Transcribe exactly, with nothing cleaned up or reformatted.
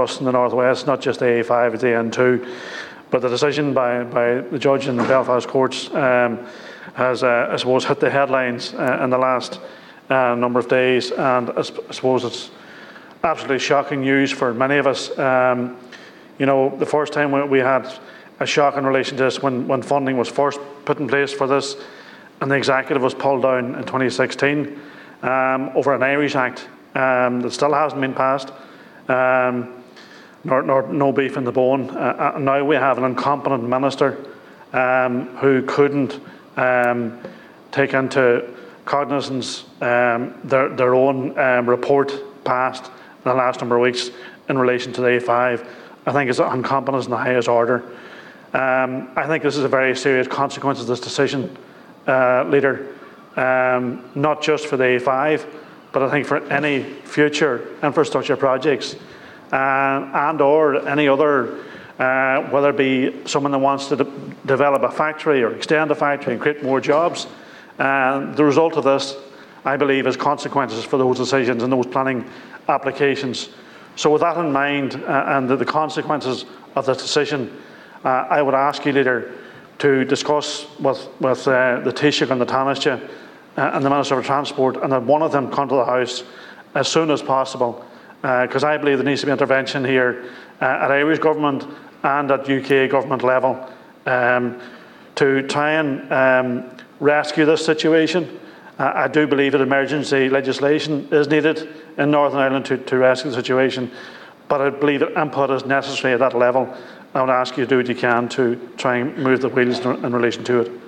us in the Northwest, not just the A five, it's the N two. But the decision by, by the judge in the Belfast courts um, has, uh, I suppose, hit the headlines uh, in the last uh, number of days, and I, sp- I suppose it's absolutely shocking news for many of us. Um, you know, the first time we, we had a shock in relation to this when, when funding was first put in place for this, and the executive was pulled down in twenty sixteen um, over an Irish Act um, that still hasn't been passed. Um, Nor, nor, no beef in the bone. Uh, uh, now we have an incompetent minister um, who couldn't um, take into cognizance um, their, their own um, report passed in the last number of weeks in relation to the A five. I think it's incompetence in the highest order. Um, I think this is a very serious consequence of this decision, uh, Leader, um, not just for the A five, but I think for any future infrastructure projects. Uh, and or any other, uh, whether it be someone that wants to de- develop a factory or extend a factory and create more jobs. Uh, the result of this, I believe, is consequences for those decisions and those planning applications. So with that in mind uh, and the, the consequences of this decision, uh, I would ask you, Leader, to discuss with, with uh, the Taoiseach and the Taoiseach uh, and the Minister for Transport, and that one of them come to the House as soon as possible. Because uh, I believe there needs to be intervention here uh, at Irish government and at U K government level um, to try and um, rescue this situation. Uh, I do believe that emergency legislation is needed in Northern Ireland to, to rescue the situation, but I believe that input is necessary at that level. I would ask you to do what you can to try and move the wheels in, in relation to it.